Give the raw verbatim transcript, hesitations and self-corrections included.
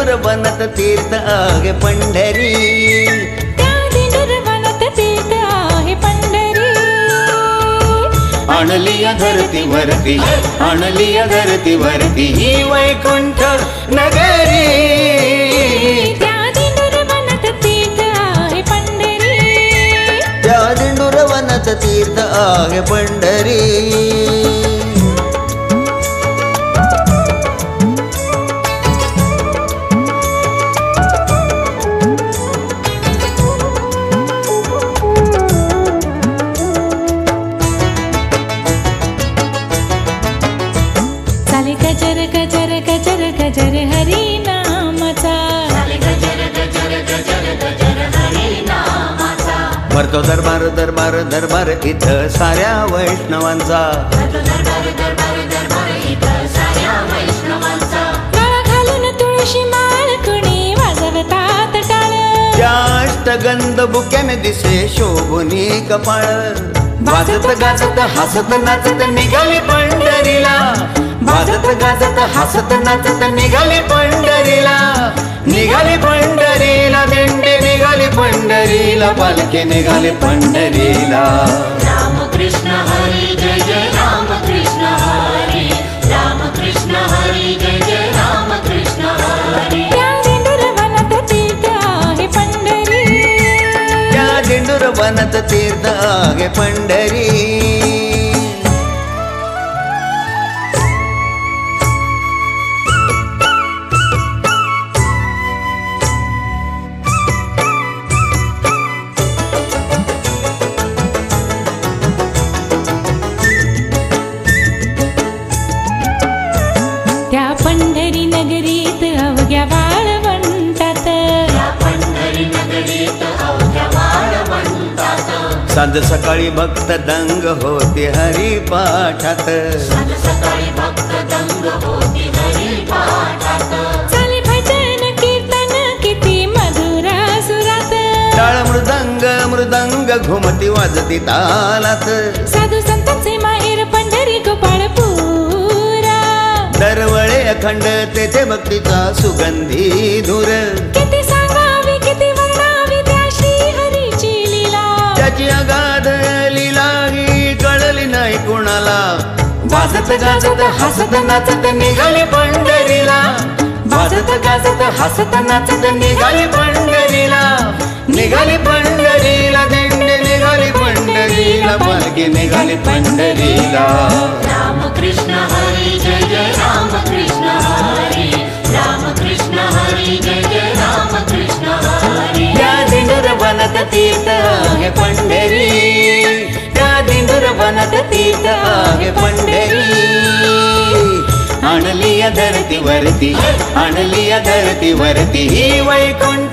दिंडूर वनात तीर्थ आहे पंढरी, त्या दिंडूर वनात तीर्थ आहे पंढरी. आणली या धरतीवरती, आणली या धरतीवरती ही वैकुंठ नगरी. त्या दिंडूर वनात तीर्थ आहे पंढरी, त्या दिंडूर वनात तीर्थ आहे पंढरी. चाले गजर गजर गजर गजर हरी नामाचा, भरतो दरबार दरबार दरबार इथं साऱ्या वैष्णवांचा. गळा घालून तुळशी माळ कुणी वाजवतात टाळ, त्या अष्टगंध बुक्याने दिसे शोभुनी कपाळ. वाजत गाजत हसत नाचत निघाले पंढरीला, वाजत गाजत हसत नाचत निघाले पंढरीला. निघाले पंढरीला दिंडी निघाले पंढरीला, पालखी निघाले पंढरीला. राम कृष्ण हरी जय जय राम कृष्ण हरी, राम कृष्ण हरी जय जय राम कृष्ण हरी. त्या दिंडूर वनात तीर्थ आहे पंढरी, त्या दिंडूर वनात तीर्थ आहे पंढरी. त्या पंढरी नगरीत अवघ्या वाळवंटात, पंढरी नगरीत अवघ्या वाळवंटात, सांज सकाळी भक्त दंग होते हरिपाठात. सकाळी भक्त दंग होती हरिपाठात. चाले भजन कीर्तन किती मधुर सुरात, टाळ मृदंग मृदंग घुमती वाजती तालात. साधू संतांचे माहेर पंढरी गोपाळपुरा, दरवळे अखंड तेथे भक्तीचा सुगंधी धूर. किती सांगावी किती वर्णावी त्या श्री हरीची लीला, त्याची अगाध लीला ही कळली नाही कुणाला. वाजत गाजत हसत नाचत निघाले पंढरीला, वाजत गाजत हसत नाचत निघाले पंढरीला. निघाले पंढरीला दिंडी निघाली पंढरीला, पालखी निघाली पंढरीला. राम कृष्ण हरी जय जय राम कृष्ण हरी, राम कृष्ण हरी जय जय राम कृष्ण हरी. त्या दिंडूर वनात तीर्थ आहे पंढरी, त्या दिंडूर वनात तीर्थ आहे पंढरी. आणली या धरतीवरती, आणली या धरतीवरती ही वैकुंठ